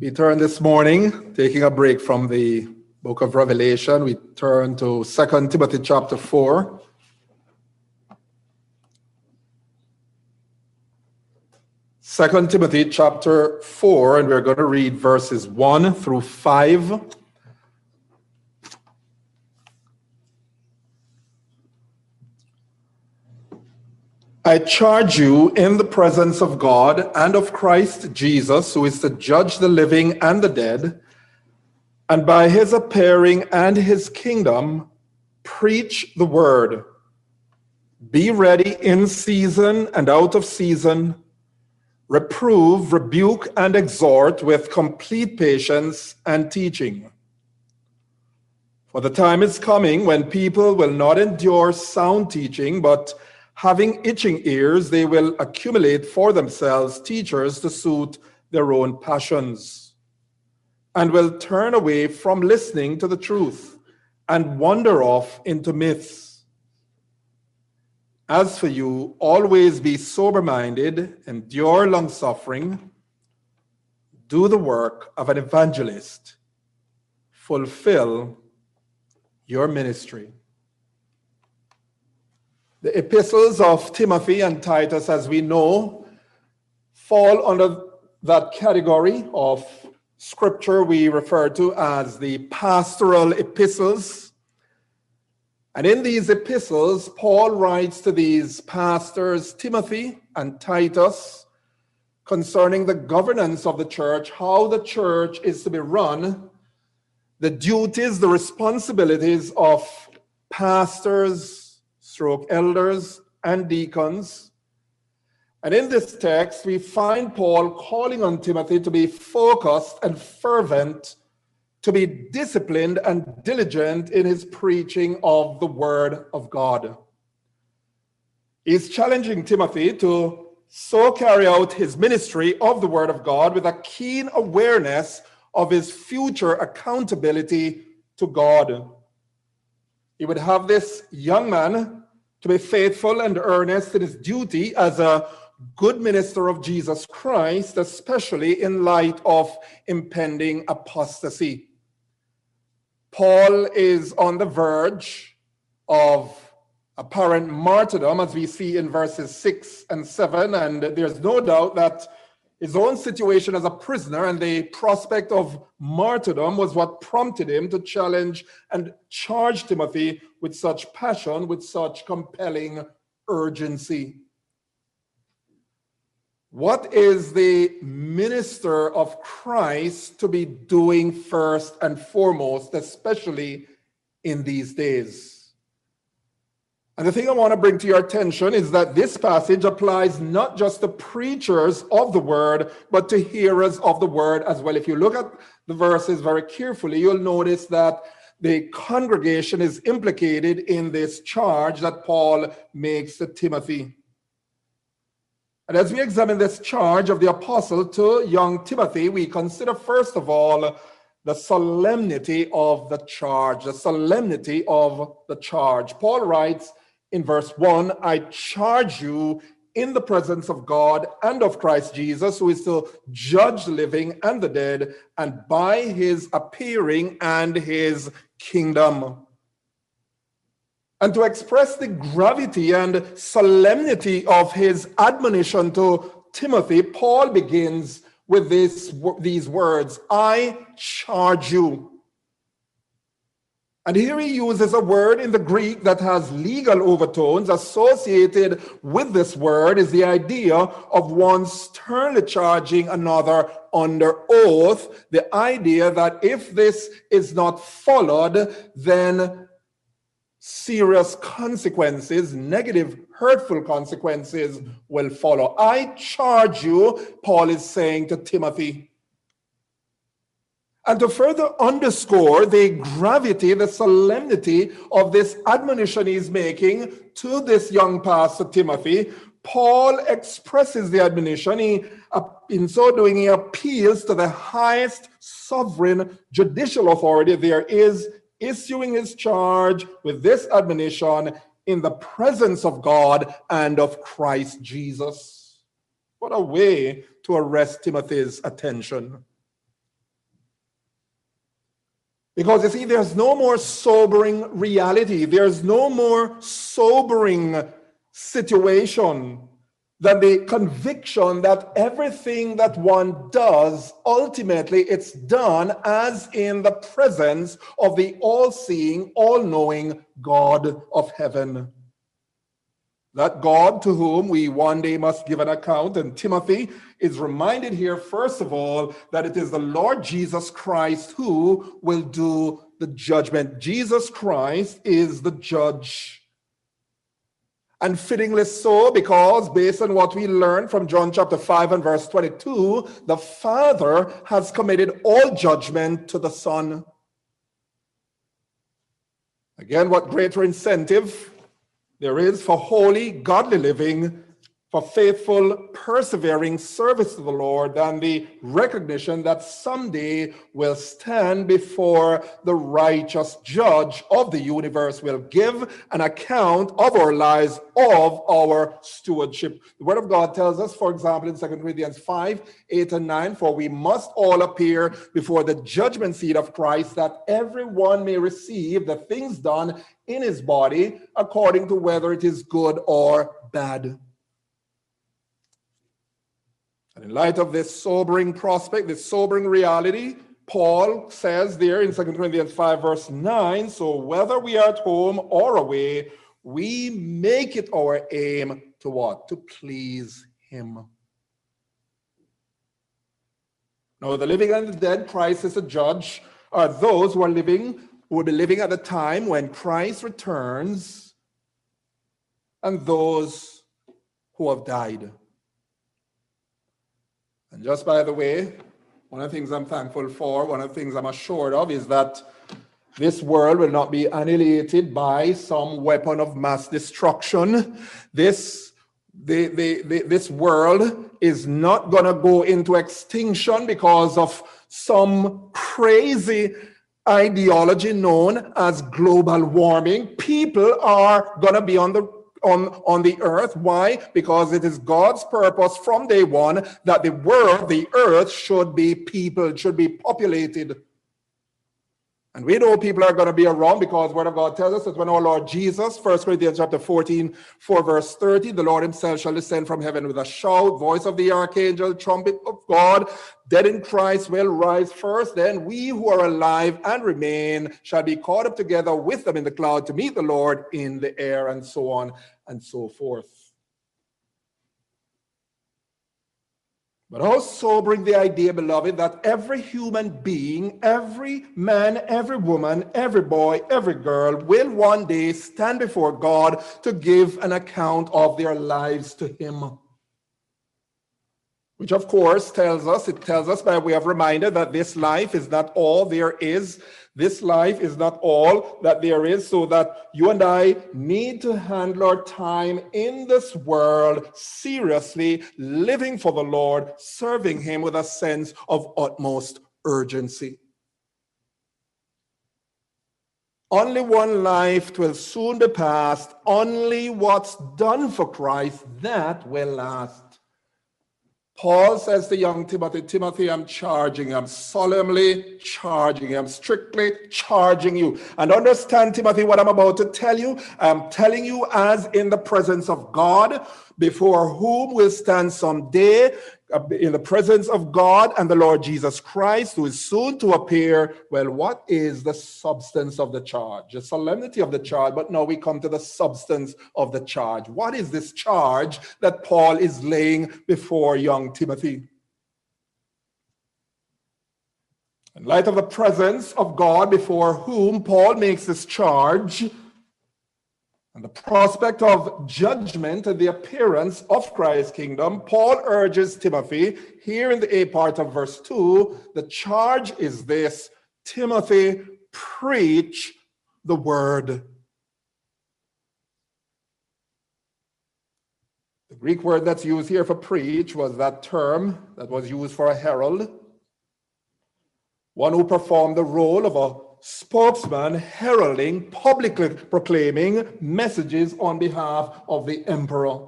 We turn this morning, taking a break from the book of Revelation, we turn to 2 Timothy chapter 4. Second Timothy chapter 4, and we're going to read verses 1 through 5. I charge you in the presence of God and of Christ Jesus, who is to judge the living and the dead, and by his appearing and his kingdom, preach the word. Be ready in season and out of season. Reprove, rebuke, and exhort with complete patience and teaching. For the time is coming when people will not endure sound teaching, but having itching ears, they will accumulate for themselves teachers to suit their own passions, and will turn away from listening to the truth and wander off into myths. As for you, always be sober-minded, endure long-suffering, do the work of an evangelist, fulfill your ministry. The epistles of Timothy and Titus, as we know, fall under that category of scripture we refer to as the pastoral epistles. And in these epistles, Paul writes to these pastors, Timothy and Titus, concerning the governance of the church, how the church is to be run, the duties, the responsibilities of pastors, elders and deacons. And in this text, we find Paul calling on Timothy to be focused and fervent, to be disciplined and diligent in his preaching of the word of God. He's challenging Timothy to so carry out his ministry of the word of God with a keen awareness of his future accountability to God. He would have this young man to be faithful and earnest in his duty as a good minister of Jesus Christ, especially in light of impending apostasy. Paul is on the verge of apparent martyrdom, as we see in verses 6 and 7, and there's no doubt that his own situation as a prisoner and the prospect of martyrdom was what prompted him to challenge and charge Timothy with such passion, with such compelling urgency. What is the minister of Christ to be doing first and foremost, especially in these days? And the thing I want to bring to your attention is that this passage applies not just to preachers of the word, but to hearers of the word as well. If you look at the verses very carefully, you'll notice that the congregation is implicated in this charge that Paul makes to Timothy. And as we examine this charge of the apostle to young Timothy, we consider first of all the solemnity of the charge, the solemnity of the charge. Paul writes in verse 1, I charge you in the presence of God and of Christ Jesus, who is to judge the living and the dead, and by his appearing and his kingdom. And to express the gravity and solemnity of his admonition to Timothy, Paul begins with these words, I charge you. And here he uses a word in the Greek that has legal overtones. Associated with this word is the idea of one sternly charging another under oath, the idea that if this is not followed, then serious consequences, negative, hurtful consequences will follow. I charge you, Paul is saying to Timothy. And to further underscore the gravity, the solemnity of this admonition he's making to this young pastor Timothy, Paul expresses the admonition. In so doing, he appeals to the highest sovereign judicial authority there is, issuing his charge with this admonition in the presence of God and of Christ Jesus. What a way to arrest Timothy's attention. Because you see, there's no more sobering reality. There's no more sobering situation than the conviction that everything that one does, ultimately it's done as in the presence of the all-seeing, all-knowing God of heaven. That God to whom we one day must give an account. And Timothy is reminded here, first of all, that it is the Lord Jesus Christ who will do the judgment. Jesus Christ is the judge. And fittingly so, because based on what we learn from John chapter 5 and verse 22, the Father has committed all judgment to the Son. Again, what greater incentive there is for holy, godly living, for faithful, persevering service to the Lord than the recognition that someday we'll stand before the righteous judge of the universe, will give an account of our lives, of our stewardship. The Word of God tells us, for example, in 2 Corinthians 5, 8 and 9, for we must all appear before the judgment seat of Christ, that everyone may receive the things done in his body according to whether it is good or bad. And in light of this sobering prospect, this sobering reality, Paul says there in 2 Corinthians 5 verse 9, so whether we are at home or away, we make it our aim to what? To please him. Now, the living and the dead, Christ is a judge, are those who are living, who will be living at the time when Christ returns, and those who have died. And just by the way, one of the things I'm thankful for, one of the things I'm assured of is that this world will not be annihilated by some weapon of mass destruction. This world is not going to go into extinction because of some crazy ideology known as global warming. People are going to be on the earth. Why? Because it is God's purpose from day one that the world, the earth, should be peopled, should be populated. And we know people are going to be around because the Word of God tells us that when our Lord Jesus, 1 Corinthians chapter 14, 4 verse 30, the Lord himself shall descend from heaven with a shout, voice of the archangel, trumpet of God, dead in Christ will rise first. Then we who are alive and remain shall be caught up together with them in the cloud to meet the Lord in the air, and so on and so forth. But how sobering the idea, beloved, that every human being, every man, every woman, every boy, every girl will one day stand before God to give an account of their lives to him. Which of course tells us by way of reminder that this life is not all there is. This life is not all that there is, so that you and I need to handle our time in this world seriously, living for the Lord, serving him with a sense of utmost urgency. Only one life will soon be passed. Only what's done for Christ, that will last. Paul says to young Timothy, Timothy, I'm solemnly charging you, I'm strictly charging you. And understand, Timothy, what I'm about to tell you, I'm telling you as in the presence of God, before whom will stand someday in the presence of God and the Lord Jesus Christ, who is soon to appear. Well, what is the substance of the charge? The solemnity of the charge, but now we come to the substance of the charge. What is this charge that Paul is laying before young Timothy? In light of the presence of God before whom Paul makes this charge, and the prospect of judgment and the appearance of Christ's kingdom, Paul urges Timothy, here in the A part of verse 2, the charge is this: Timothy, preach the word. The Greek word that's used here for preach was that term that was used for a herald, one who performed the role of a spokesman heralding, publicly proclaiming messages on behalf of the emperor.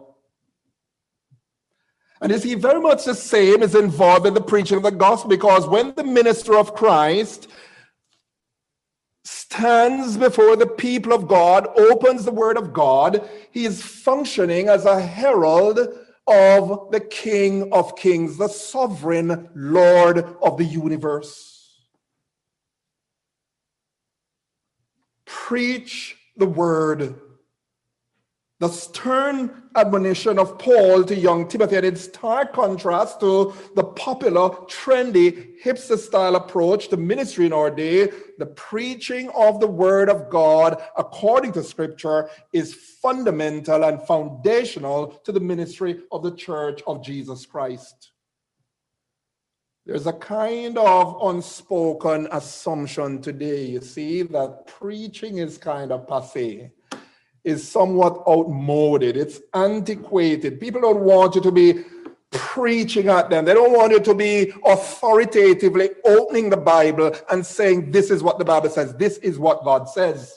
And you see, very much the same is involved in the preaching of the gospel, because when the minister of Christ stands before the people of God, opens the word of God, he is functioning as a herald of the King of Kings, the sovereign Lord of the universe. Preach the word. The stern admonition of Paul to young Timothy had in stark contrast to the popular, trendy, hipster-style approach to ministry in our day. The preaching of the word of God, according to Scripture, is fundamental and foundational to the ministry of the Church of Jesus Christ. There's a kind of unspoken assumption today, you see, that preaching is kind of passé, is somewhat outmoded, it's antiquated. People don't want you to be preaching at them. They don't want you to be authoritatively opening the Bible and saying, this is what the Bible says, this is what God says.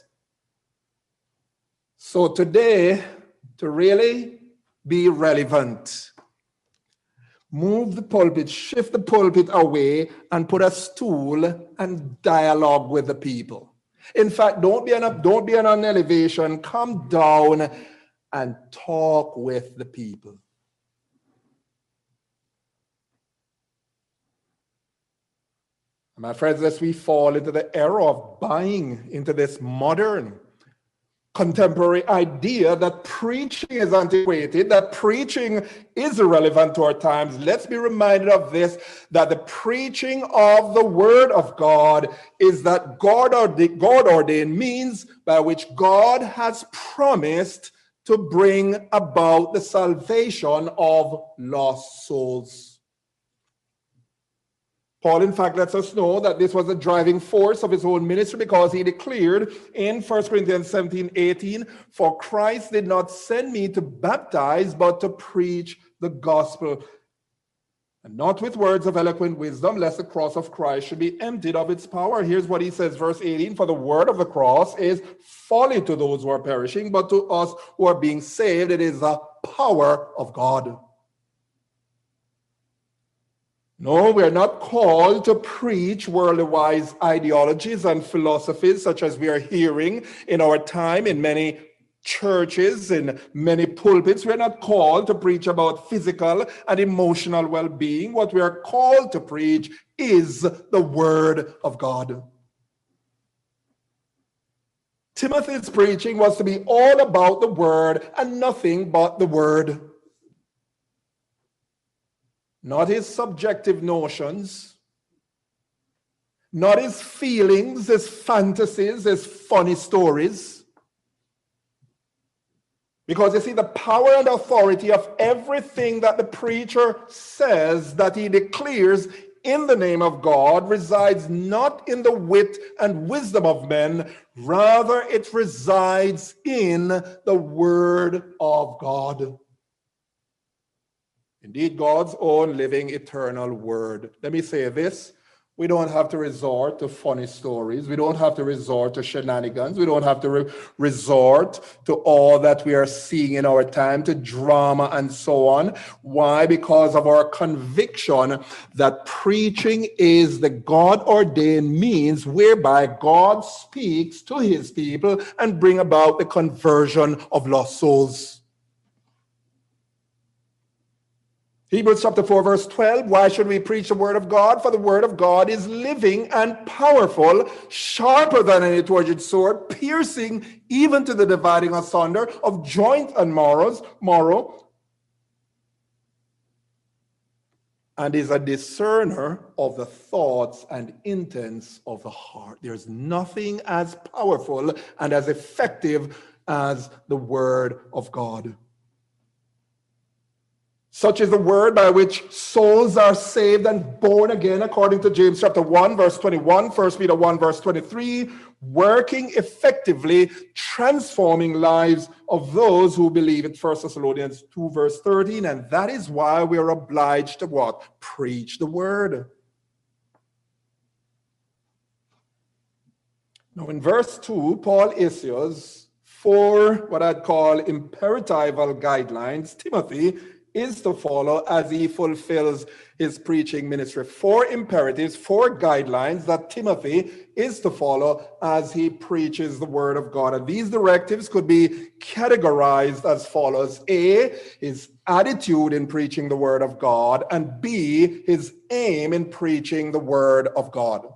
So today, to really be relevant, move the pulpit, shift the pulpit away and put a stool and dialogue with the people. In fact, don't be on an elevation, come down and talk with the people. My friends, lest we fall into the error of buying into this modern contemporary idea that preaching is antiquated, that preaching is irrelevant to our times, let's be reminded of this, that the preaching of the word of God is that God ordained means by which God has promised to bring about the salvation of lost souls. Paul, in fact, lets us know that this was the driving force of his own ministry, because he declared in 1 Corinthians 17:18, for Christ did not send me to baptize, but to preach the gospel, and not with words of eloquent wisdom, lest the cross of Christ should be emptied of its power. Here's what he says, verse 18, for the word of the cross is folly to those who are perishing, but to us who are being saved, it is the power of God. No, we are not called to preach worldly wise ideologies and philosophies such as we are hearing in our time in many churches, in many pulpits. We are not called to preach about physical and emotional well-being. What we are called to preach is the word of God. Timothy's preaching was to be all about the word and nothing but the word. Not his subjective notions, not his feelings, his fantasies, his funny stories. Because you see, the power and authority of everything that the preacher says, that he declares in the name of God, resides not in the wit and wisdom of men, rather it resides in the word of God. Indeed, God's own living, eternal word. Let me say this. We don't have to resort to funny stories. We don't have to resort to shenanigans. We don't have to resort to all that we are seeing in our time, to drama and so on. Why? Because of our conviction that preaching is the God-ordained means whereby God speaks to his people and bring about the conversion of lost souls. Hebrews chapter 4, verse 12, why should we preach the word of God? For the word of God is living and powerful, sharper than any two-edged sword, piercing even to the dividing asunder of joint and marrow, and is a discerner of the thoughts and intents of the heart. There's nothing as powerful and as effective as the word of God. Such is the word by which souls are saved and born again, according to James chapter 1, verse 21, 1 Peter 1, verse 23, working effectively, transforming lives of those who believe it, 1 Thessalonians 2, verse 13. And that is why we are obliged to what? Preach the word. Now in verse 2, Paul issues 4 what I'd call imperatival guidelines Timothy is to follow as he fulfills his preaching ministry. 4 imperatives, 4 guidelines that Timothy is to follow as he preaches the word of God. And these directives could be categorized as follows. A, his attitude in preaching the word of God, and B, his aim in preaching the word of God.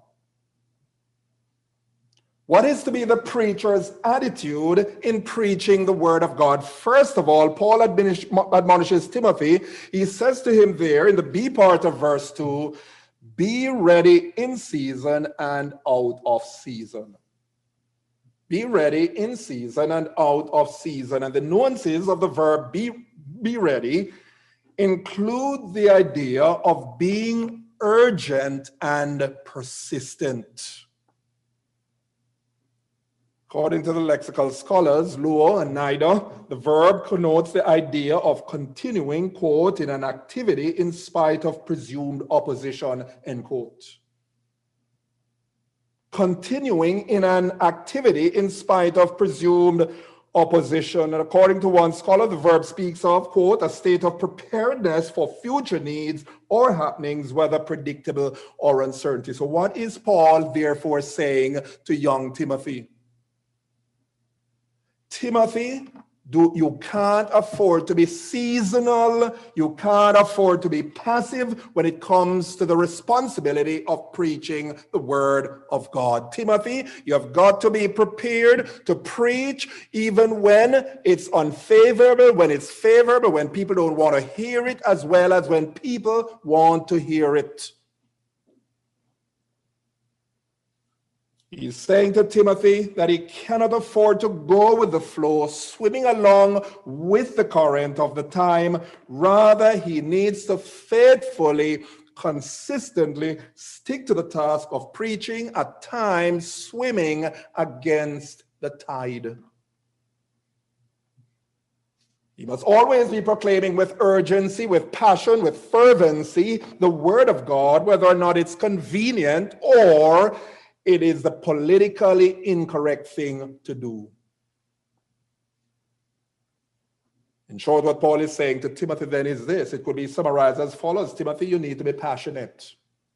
What is to be the preacher's attitude in preaching the word of God? First of all, Paul admonishes Timothy. He says to him there in the B part of verse 2, be ready in season and out of season. Be ready in season and out of season. And the nuances of the verb be ready include the idea of being urgent and persistent. According to the lexical scholars, Luo and Nida, the verb connotes the idea of continuing, quote, in an activity in spite of presumed opposition, end quote. Continuing in an activity in spite of presumed opposition. And according to one scholar, the verb speaks of, quote, a state of preparedness for future needs or happenings, whether predictable or uncertainty. So what is Paul therefore saying to young Timothy? Timothy, you can't afford to be seasonal. You can't afford to be passive when it comes to the responsibility of preaching the word of God. Timothy, you have got to be prepared to preach even when it's unfavorable, when it's favorable, when people don't want to hear it, as well as when people want to hear it. He's saying to Timothy that he cannot afford to go with the flow, swimming along with the current of the time. Rather, he needs to faithfully, consistently stick to the task of preaching, at times swimming against the tide. He must always be proclaiming with urgency, with passion, with fervency, the word of God, whether or not it's convenient or it is the politically incorrect thing to do. In short, what Paul is saying to Timothy then is this. It could be summarized as follows. Timothy, you need to be passionate.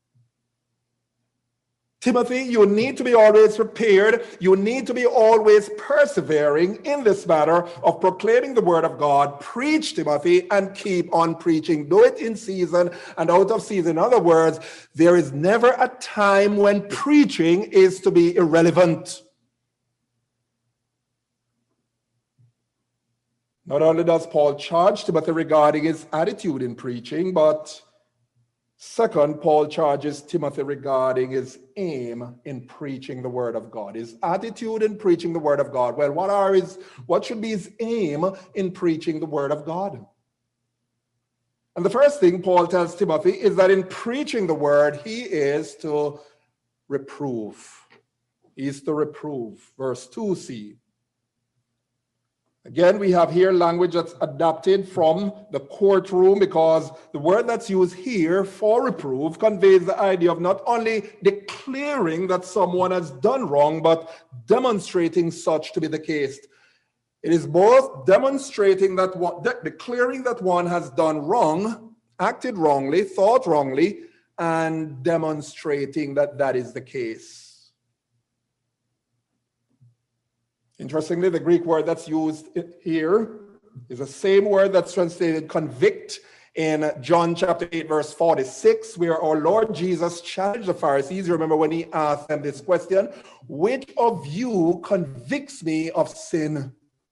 Timothy, you need to be always prepared. You need to be always persevering in this matter of proclaiming the word of God. Preach, Timothy, and keep on preaching. Do it in season and out of season. In other words, there is never a time when preaching is to be irrelevant. Not only does Paul charge Timothy regarding his attitude in preaching, but second, Paul charges Timothy regarding his aim in preaching the word of God. His attitude in preaching the word of God. Well, what should be his aim in preaching the word of God? And the first thing Paul tells Timothy is that in preaching the word, he is to reprove. He is to reprove. Verse 2c. Again, we have here language that's adapted from the courtroom, because the word that's used here for reprove conveys the idea of not only declaring that someone has done wrong, but demonstrating such to be the case. It is both demonstrating that declaring that one has done wrong, acted wrongly, thought wrongly, and demonstrating that that is the case. Interestingly, the Greek word that's used here is the same word that's translated convict in John chapter 8, verse 46, where our Lord Jesus challenged the Pharisees. You remember when he asked them this question, which of you convicts me of sin?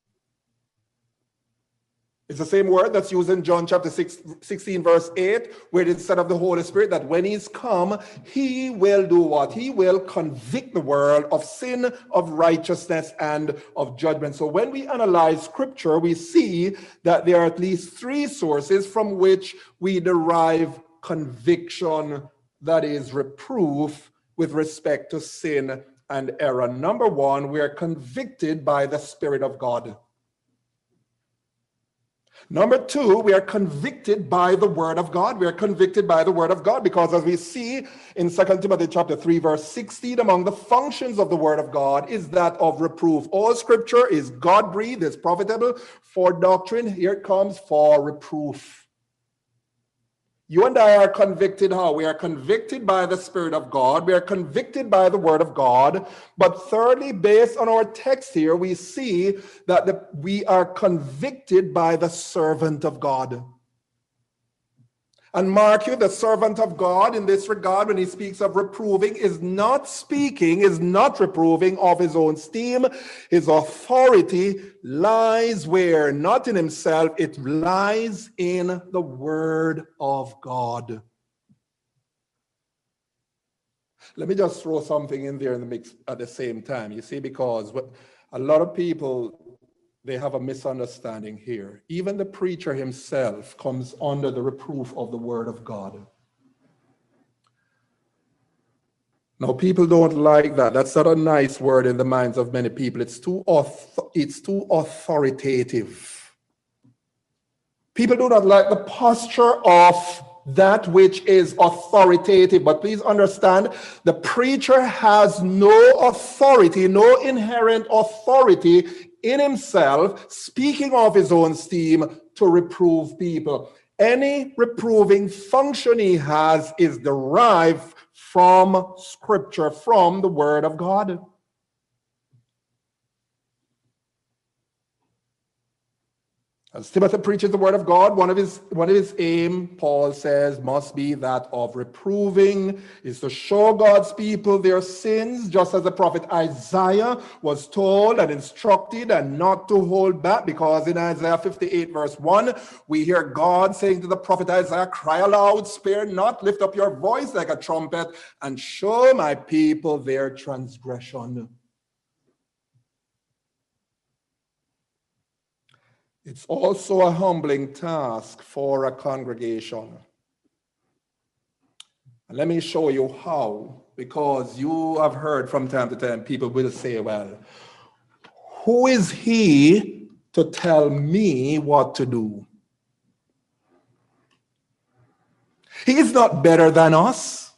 It's the same word that's used in John chapter 16, verse 8, where it said of the Holy Spirit that when he's come, he will do what? He will convict the world of sin, of righteousness, and of judgment. So when we analyze scripture, we see that there are at least 3 sources from which we derive conviction, that is reproof, with respect to sin and error. Number 1, we are convicted by the Spirit of God. Number 2, we are convicted by the word of God. We are convicted by the word of God because, as we see in 2 Timothy chapter 3, verse 16, among the functions of the word of God is that of reproof. All scripture is God-breathed, is profitable for doctrine. Here it comes, for reproof. You and I are convicted how? We are convicted by the Spirit of God. We are convicted by the Word of God. But thirdly, based on our text here, we see that we are convicted by the servant of God. And mark you, the servant of God in this regard, when he speaks of reproving, is not reproving of his own steam. His authority lies where? Not in himself, it lies in the Word of God. Let me just throw something in there in the mix at the same time, you see, because a lot of people, they have a misunderstanding here. Even the preacher himself comes under the reproof of the Word of God. Now, people don't like that. That's not a nice word in the minds of many people. It's too authoritative. People do not like the posture of that which is authoritative. But please understand, the preacher has no authority, no inherent authority in himself, speaking of his own steam, to reprove people. Any reproving function he has is derived from Scripture, from the Word of God. As Timothy preaches the Word of God, one of his aim, Paul says, must be that of reproving, is to show God's people their sins, just as the prophet Isaiah was told and instructed and not to hold back, because in Isaiah 58 verse 1, we hear God saying to the prophet Isaiah, cry aloud, spare not, lift up your voice like a trumpet, and show my people their transgression. It's also a humbling task for a congregation. And let me show you how, because you have heard from time to time people will say, well, who is he to tell me what to do? He is not better than us.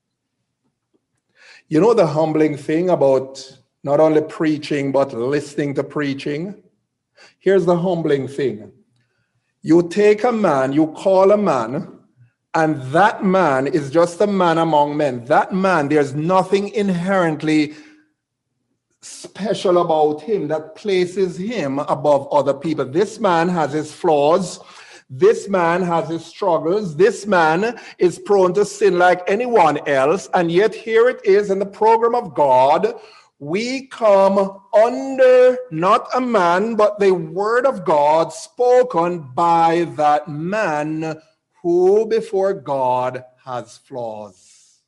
You know the humbling thing about not only preaching, but listening to preaching? Here's the humbling thing. You take a man, you call a man, and that man is just a man among men. That man, there's nothing inherently special about him that places him above other people. This man has his flaws. This man has his struggles. This man is prone to sin like anyone else. And yet here it is in the program of God. We come under not a man, but the Word of God spoken by that man who before God has flaws.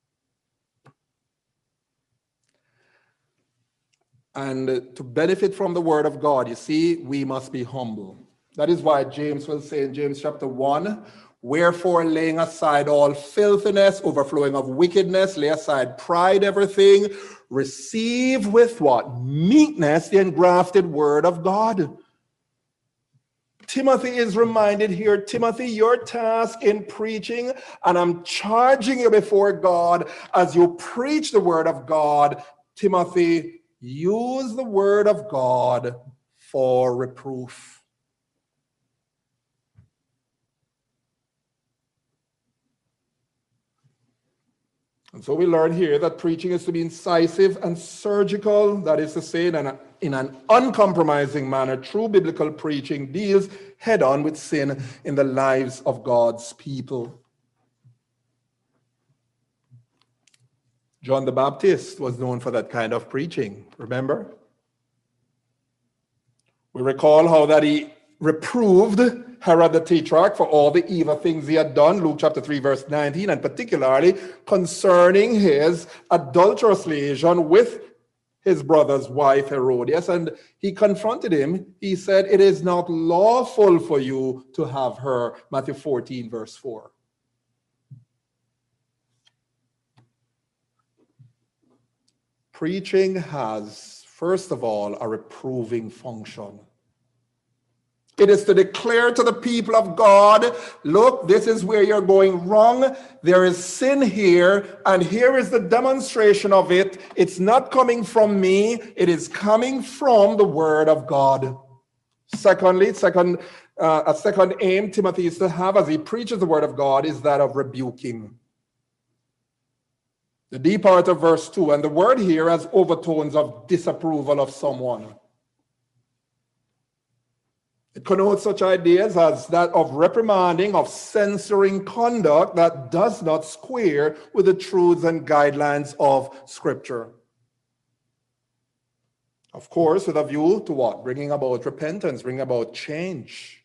And to benefit from the Word of God, you see, we must be humble. That is why James will say in James chapter 1, wherefore laying aside all filthiness, overflowing of wickedness, lay aside pride, everything, receive with what? Meekness the engrafted word of God. Timothy is reminded here, Timothy, your task in preaching, and I'm charging you before God as you preach the word of God, Timothy, use the word of God for reproof. And so we learn here that preaching is to be incisive and surgical, that is to say, in an uncompromising manner. True biblical preaching deals head-on with sin in the lives of God's people. John the Baptist was known for that kind of preaching, remember? We recall how that he reproved Herod the Tetrarch for all the evil things he had done, Luke chapter 3 verse 19, and particularly concerning his adulterous liaison with his brother's wife Herodias. And he confronted him. He said, it is not lawful for you to have her, Matthew 14 verse 4. Preaching has, first of all, a reproving function. It is to declare to the people of God, look, this is where you're going wrong. There is sin here, and here is the demonstration of it. It's not coming from me. It is coming from the word of God. Secondly, A second aim Timothy is to have as he preaches the word of God is that of rebuking. The D part of verse 2, and the word here has overtones of disapproval of someone. It connotes such ideas as that of reprimanding, of censoring conduct that does not square with the truths and guidelines of Scripture. Of course, with a view to what? Bringing about repentance, bringing about change.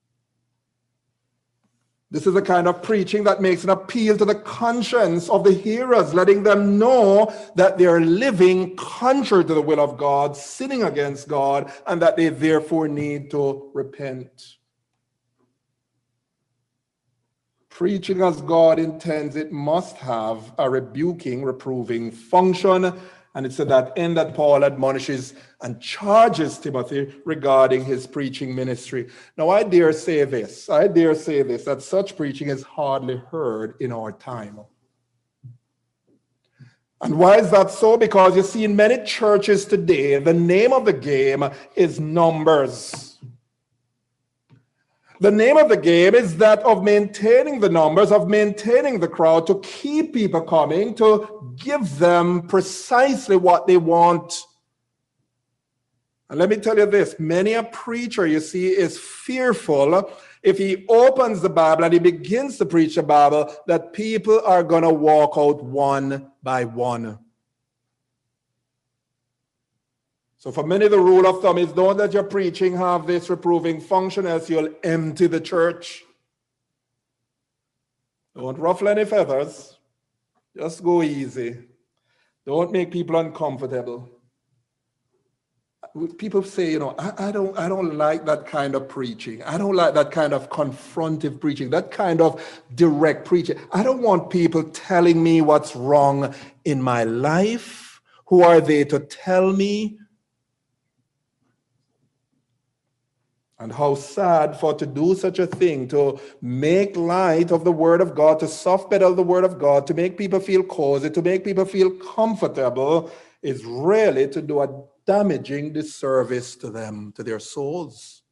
This is the kind of preaching that makes an appeal to the conscience of the hearers, letting them know that they are living contrary to the will of God, sinning against God, and that they therefore need to repent. Preaching as God intends it must have a rebuking, reproving function. And it's to that end that Paul admonishes and charges Timothy regarding his preaching ministry. Now, I dare say this, that such preaching is hardly heard in our time. And why is that so? Because you see, in many churches today, the name of the game is numbers. The name of the game is that of maintaining the numbers, of maintaining the crowd, to keep people coming, to give them precisely what they want. And let me tell you this, many a preacher, you see, is fearful if he opens the Bible and he begins to preach the Bible that people are going to walk out one by one. So for many, the rule of thumb is don't let your preaching have this reproving function, else you'll empty the church. Don't ruffle any feathers. Just go easy. Don't make people uncomfortable. People say, I don't like that kind of preaching. I don't like that kind of confrontive preaching, that kind of direct preaching. I don't want people telling me what's wrong in my life. Who are they to tell me? And how sad for to do such a thing, to make light of the word of God, to soft pedal the word of God, to make people feel cozy, to make people feel comfortable, is really to do a damaging disservice to them, to their souls.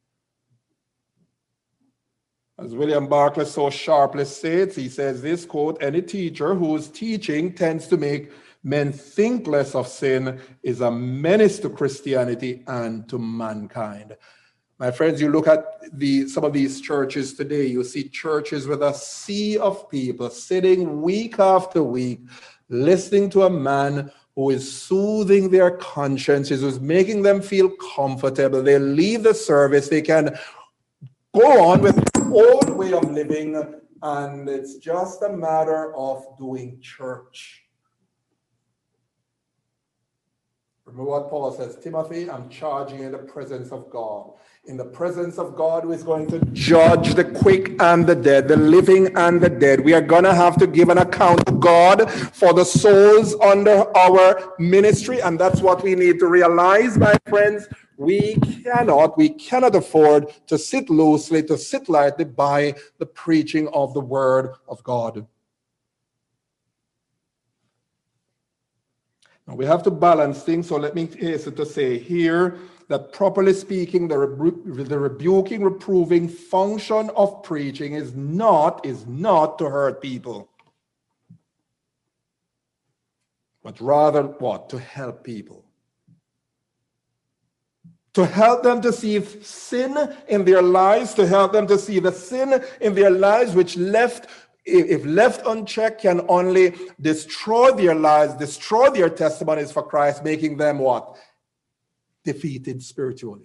As William Barclay so sharply states, he says this, quote, any teacher whose teaching tends to make men think less of sin is a menace to Christianity and to mankind. My friends, you look at some of these churches today, you see churches with a sea of people sitting week after week, listening to a man who is soothing their consciences, who's making them feel comfortable. They leave the service, they can go on with their own way of living, and it's just a matter of doing church. Remember what Paul says, Timothy, I'm charging you in the presence of God. In the presence of God who is going to judge the quick and the dead, the living and the dead. We are going to have to give an account to God for the souls under our ministry. And that's what we need to realize, my friends. We cannot afford to sit loosely, to sit lightly by the preaching of the word of God. Now we have to balance things. So let me hasten to say here that properly speaking, the rebuking, reproving function of preaching is not to hurt people, but rather what? To help people. To help them to see sin in their lives, to help them to see the sin in their lives which if left unchecked, can only destroy their lives, destroy their testimonies for Christ, making them what? Defeated spiritually.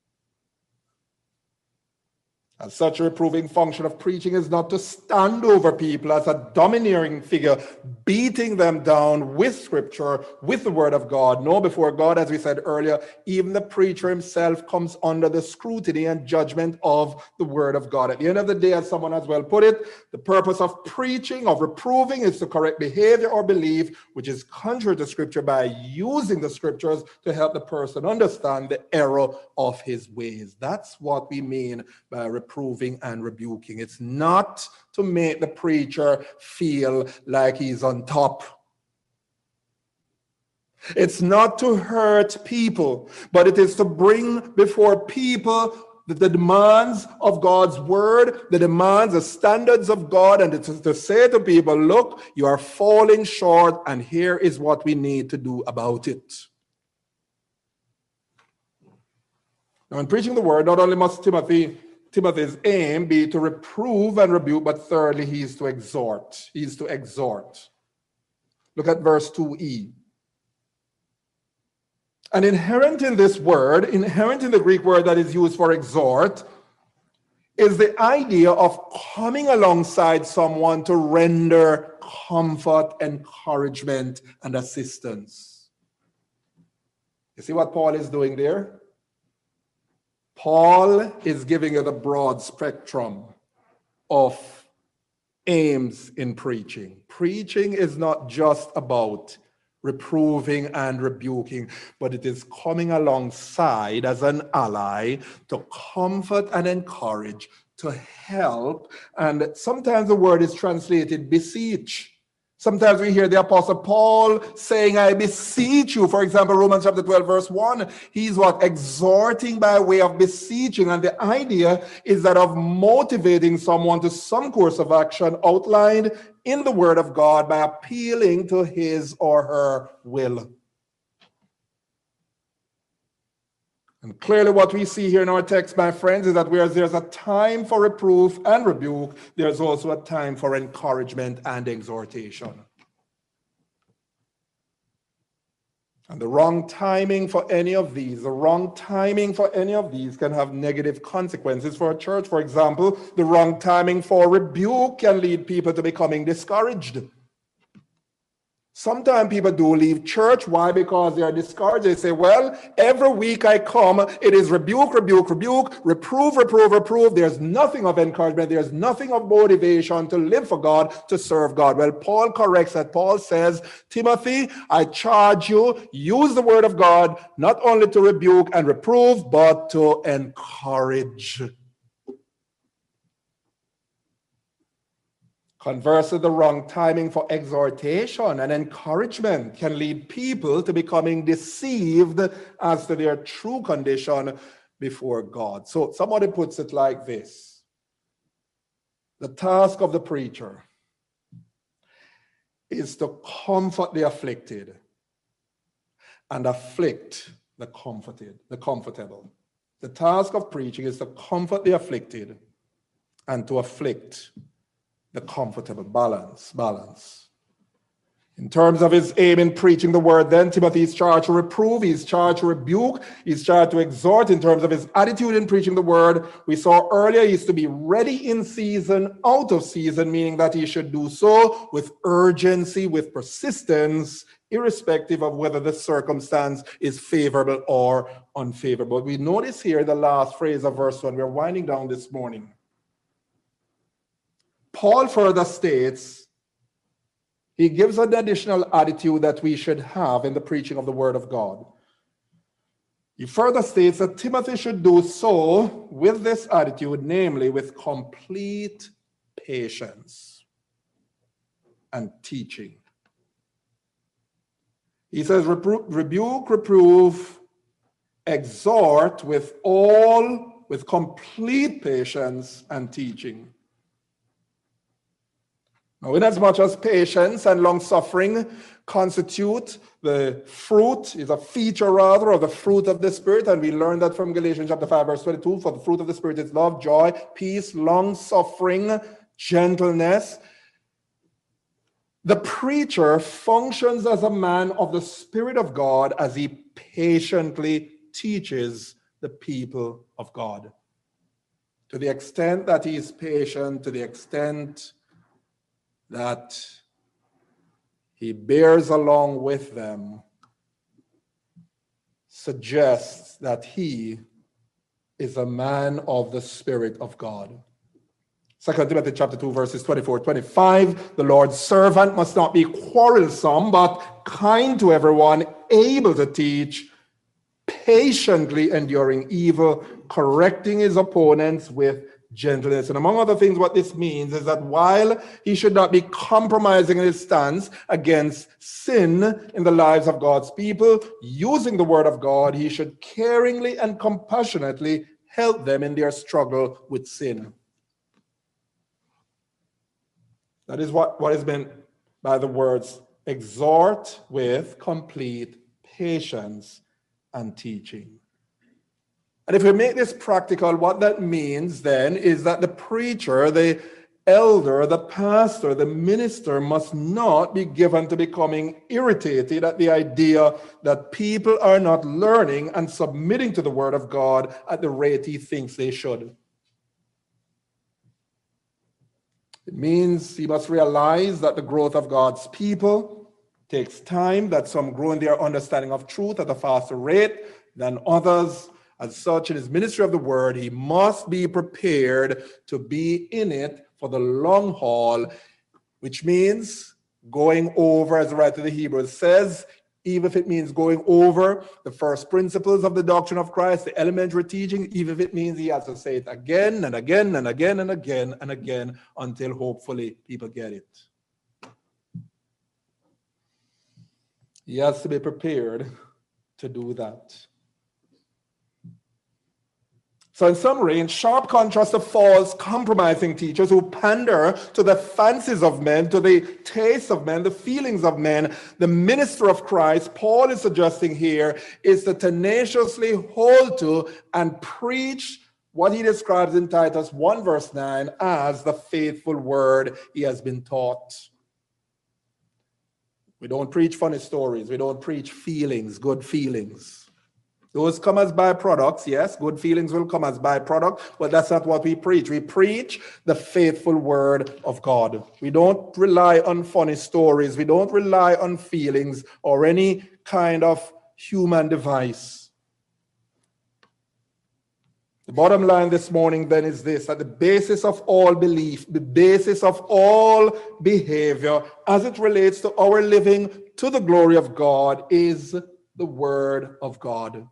And such a reproving function of preaching is not to stand over people as a domineering figure, beating them down with scripture, with the word of God. No, before God, as we said earlier, even the preacher himself comes under the scrutiny and judgment of the word of God. At the end of the day, as someone has well put it, the purpose of preaching, of reproving, is to correct behavior or belief which is contrary to scripture by using the scriptures to help the person understand the error of his ways. That's what we mean by reproving and rebuking. It's not to make the preacher feel like he's on top. It's not to hurt people, but it is to bring before people the demands of God's word, the demands, the standards of God, and to say to people, look, you are falling short, and here is what we need to do about it. Now, in preaching the word, not only must Timothy's aim be to reprove and rebuke, but thirdly, he is to exhort. He is to exhort. Look at verse 2e. And inherent in this word, inherent in the Greek word that is used for exhort, is the idea of coming alongside someone to render comfort, encouragement, and assistance. You see what Paul is doing there? Paul is giving you the broad spectrum of aims in preaching. Preaching is not just about reproving and rebuking, but it is coming alongside as an ally to comfort and encourage, to help. And sometimes the word is translated beseech. Sometimes we hear the Apostle Paul saying, I beseech you. For example, Romans chapter 12, verse 1, he's what? Exhorting by way of beseeching. And the idea is that of motivating someone to some course of action outlined in the Word of God by appealing to his or her will. And clearly what we see here in our text, my friends, is that whereas there's a time for reproof and rebuke, there's also a time for encouragement and exhortation. And the wrong timing for any of these, can have negative consequences for a church. For example, the wrong timing for rebuke can lead people to becoming discouraged. Sometimes people do leave church. Why? Because they are discouraged. They say, well, every week I come, it is rebuke, rebuke, rebuke, reprove, reprove, reprove. There's nothing of encouragement. There's nothing of motivation to live for God, to serve God. Well, Paul corrects that. Paul says, Timothy, I charge you, use the word of God, not only to rebuke and reprove, but to encourage. Conversely, the wrong timing for exhortation and encouragement can lead people to becoming deceived as to their true condition before God. So somebody puts it like this: the task of the preacher is to comfort the afflicted and afflict the comfortable. The task of preaching is to comfort the afflicted and to afflict the comfortable. Balance. In terms of his aim in preaching the word, then Timothy is charged to reprove, he's charged to rebuke, he's charged to exhort. In terms of his attitude in preaching the word, we saw earlier he is to be ready in season, out of season, meaning that he should do so with urgency, with persistence, irrespective of whether the circumstance is favorable or unfavorable. We notice here the last phrase of verse 1. We're winding down this morning. Paul further states, he gives an additional attitude that we should have in the preaching of the word of God. He further states that Timothy should do so with this attitude, namely with complete patience and teaching. He says, rebuke, reprove, exhort with complete patience and teaching. Now, inasmuch as patience and long-suffering constitute the fruit, is a feature rather of the fruit of the Spirit, and we learned that from Galatians chapter 5, verse 22, for the fruit of the Spirit is love, joy, peace, long-suffering, gentleness. The preacher functions as a man of the Spirit of God as he patiently teaches the people of God. To the extent that he is patient, to the extent that he bears along with them, suggests that he is a man of the Spirit of God. 2 Timothy chapter 2, verses 24, 25, the Lord's servant must not be quarrelsome, but kind to everyone, able to teach, patiently enduring evil, correcting his opponents with gentleness. And among other things, what this means is that while he should not be compromising in his stance against sin in the lives of God's people, using the word of God, he should caringly and compassionately help them in their struggle with sin. That is what is meant by the words exhort with complete patience and teaching. And if we make this practical, what that means then is that the preacher, the elder, the pastor, the minister must not be given to becoming irritated at the idea that people are not learning and submitting to the word of God at the rate he thinks they should. It means he must realize that the growth of God's people takes time, that some grow in their understanding of truth at a faster rate than others. As such, in his ministry of the word, he must be prepared to be in it for the long haul, which means going over, as the writer of the Hebrews says, even if it means going over the first principles of the doctrine of Christ, the elementary teaching, even if it means he has to say it again and again and again and again and again until hopefully people get it. He has to be prepared to do that. So in summary, in sharp contrast to false, compromising teachers who pander to the fancies of men, to the tastes of men, the feelings of men, the minister of Christ, Paul is suggesting here, is to tenaciously hold to and preach what he describes in Titus 1 verse 9 as the faithful word he has been taught. We don't preach funny stories. We don't preach feelings, good feelings. Those come as byproducts, yes, good feelings will come as byproduct, but that's not what we preach. We preach the faithful word of God. We don't rely on funny stories. We don't rely on feelings or any kind of human device. The bottom line this morning then is this, that the basis of all belief, the basis of all behavior as it relates to our living to the glory of God is the word of God.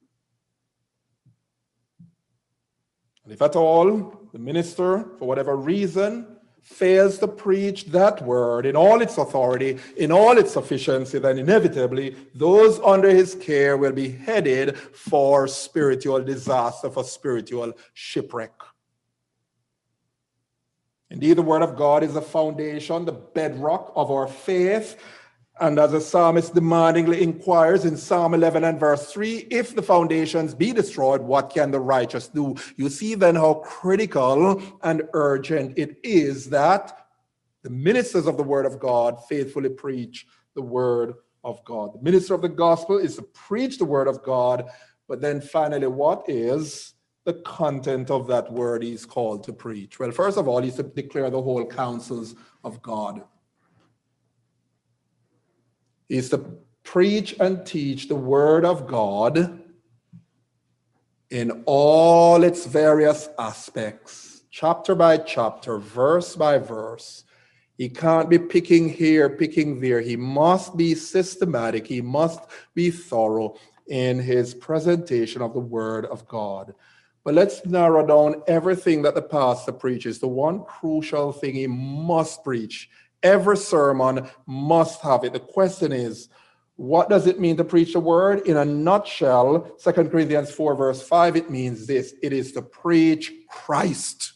And if at all the minister, for whatever reason, fails to preach that word in all its authority, in all its sufficiency, then inevitably those under his care will be headed for spiritual disaster, for spiritual shipwreck. Indeed, the word of God is the foundation, the bedrock of our faith. And as the psalmist demandingly inquires in Psalm 11 and verse 3, if the foundations be destroyed, what can the righteous do? You see then how critical and urgent it is that the ministers of the word of God faithfully preach the word of God. The minister of the gospel is to preach the word of God, but then finally, what is the content of that word he's called to preach? Well, first of all, he's to declare the whole counsels of God. Is to preach and teach the word of God in all its various aspects, chapter by chapter, verse by verse. He can't be picking here, picking there. He must be systematic. He must be thorough in his presentation of the word of God. But let's narrow down everything that the pastor preaches. The one crucial thing he must preach. Every sermon must have it. The question is, what does it mean to preach the word? In a nutshell, 2 Corinthians 4 verse 5, it means this. It is to preach Christ.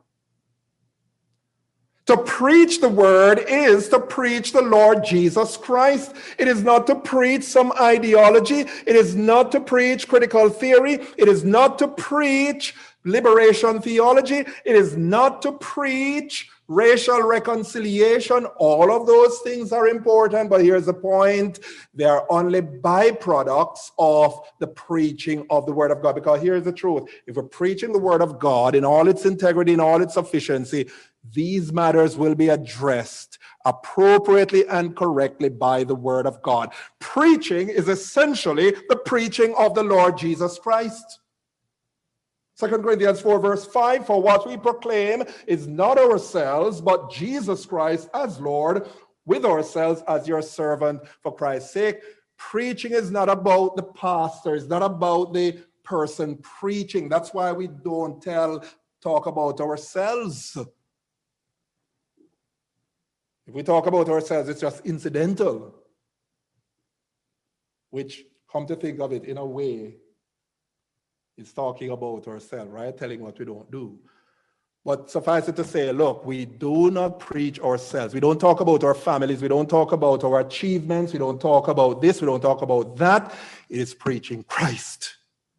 To preach the word is to preach the Lord Jesus Christ. It is not to preach some ideology. It is not to preach critical theory. It is not to preach liberation theology. It is not to preach racial reconciliation. All of those things are important, but here's the point. They are only byproducts of the preaching of the word of God. Because here's the truth. If we're preaching the word of God in all its integrity, in all its sufficiency, these matters will be addressed appropriately and correctly by the word of God. Preaching is essentially the preaching of the Lord Jesus Christ. 2 Corinthians 4 verse 5, for what we proclaim is not ourselves, but Jesus Christ as Lord, with ourselves as your servant for Christ's sake. Preaching is not about the pastor, it's not about the person preaching. That's why we don't talk about ourselves. If we talk about ourselves, it's just incidental, which, come to think of it, in a way, It's talking about ourselves, right? Telling what we don't do. But suffice it to say, look, we do not preach ourselves. We don't talk about our families. We don't talk about our achievements. We don't talk about this. We don't talk about that. It is preaching Christ.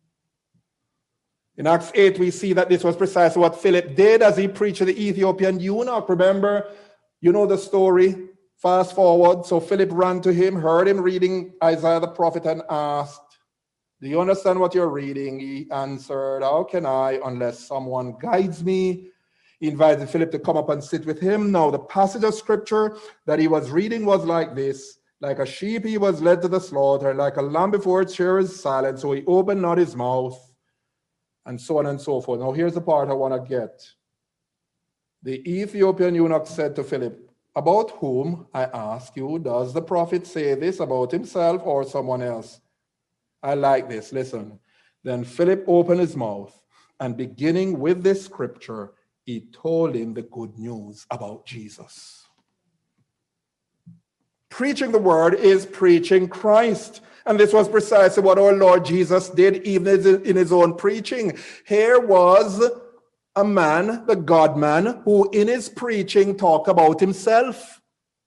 In Acts 8, we see that this was precisely what Philip did as he preached to the Ethiopian eunuch. Remember, you know the story. Fast forward. So Philip ran to him, heard him reading Isaiah the prophet, and asked, do you understand what you're reading? He answered, how can I unless someone guides me? He invited Philip to come up and sit with him. Now, the passage of scripture that he was reading was like this. Like a sheep he was led to the slaughter, like a lamb before its shearer is silent, so he opened not his mouth, and so on and so forth. Now, here's the part I want to get. The Ethiopian eunuch said to Philip, about whom, I ask you, does the prophet say this, about himself or someone else? I like this. Listen. Then Philip opened his mouth, and beginning with this scripture, he told him the good news about Jesus. Preaching the word is preaching Christ. And this was precisely what our Lord Jesus did even in his own preaching. Here was a man, the God-man, who in his preaching talked about himself.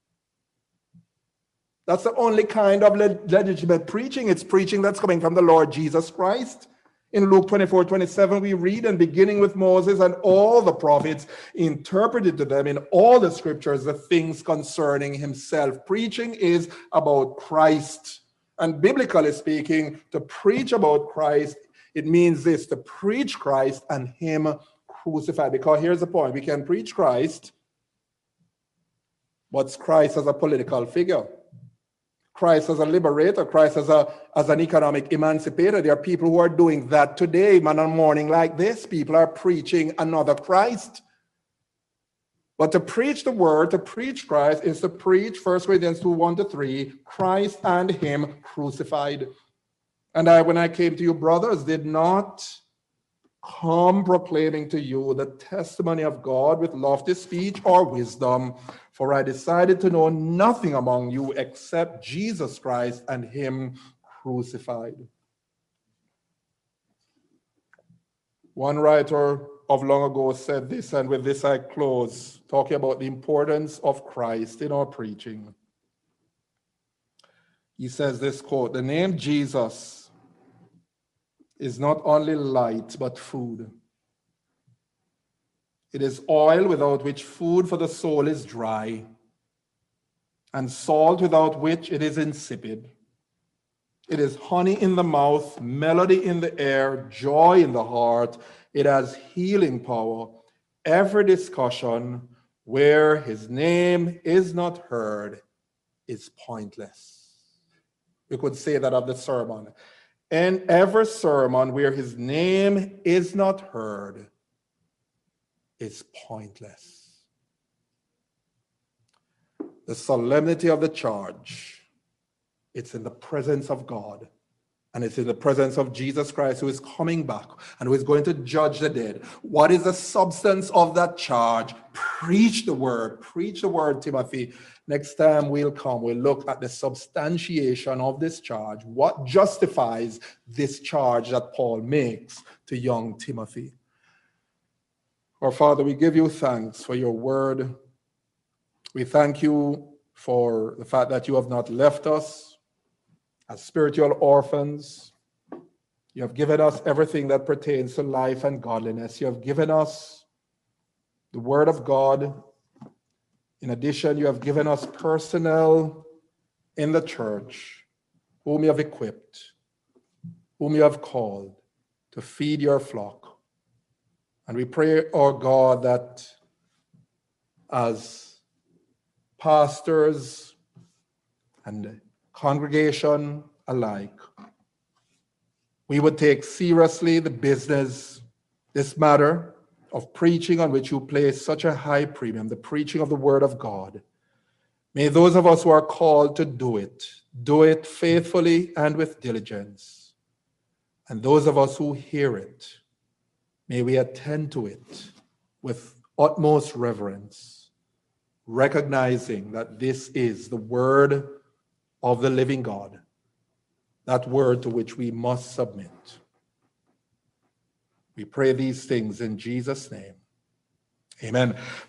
That's the only kind of legitimate preaching. It's preaching that's coming from the Lord Jesus Christ. In Luke 24:27, we read, and beginning with Moses and all the prophets, interpreted to them in all the scriptures the things concerning himself. Preaching is about Christ. And biblically speaking, to preach about Christ, it means this, to preach Christ and him crucified. Because here's the point, we can preach Christ, but Christ as a political figure. Christ as a liberator, Christ as an economic emancipator. There are people who are doing that today, man, on a morning like this. People are preaching another Christ. But to preach the word, to preach Christ, is to preach, 1 Corinthians 2:1-3, Christ and him crucified. And I, when I came to you, brothers, did not come proclaiming to you the testimony of God with lofty speech or wisdom, for I decided to know nothing among you except Jesus Christ and him crucified. One writer of long ago said this, and with this I close, talking about the importance of Christ in our preaching. He says this quote, the name Jesus is not only light, but food. It is oil without which food for the soul is dry, and salt without which it is insipid. It is honey in the mouth, melody in the air, joy in the heart. It has healing power. Every discussion where his name is not heard is pointless. We could say that of the sermon. And every sermon where his name is not heard is pointless. The solemnity of the charge, it's in the presence of God, and it's in the presence of Jesus Christ, who is coming back and who is going to judge the dead. What is the substance of that charge? Preach the word, Timothy. Next time we'll look at the substantiation of this charge. What justifies this charge that Paul makes to young Timothy? Our Father, we give you thanks for your word. We thank you for the fact that you have not left us as spiritual orphans. You have given us everything that pertains to life and godliness. You have given us the word of God. In addition, you have given us personnel in the church whom you have equipped, whom you have called to feed your flock. And we pray, oh God, that as pastors and congregation alike, we would take seriously the business, this matter of preaching on which you place such a high premium, the preaching of the word of God. May those of us who are called to do it faithfully and with diligence. And those of us who hear it, may we attend to it with utmost reverence, recognizing that this is the word of the living God, that word to which we must submit. We pray these things in Jesus' name. Amen.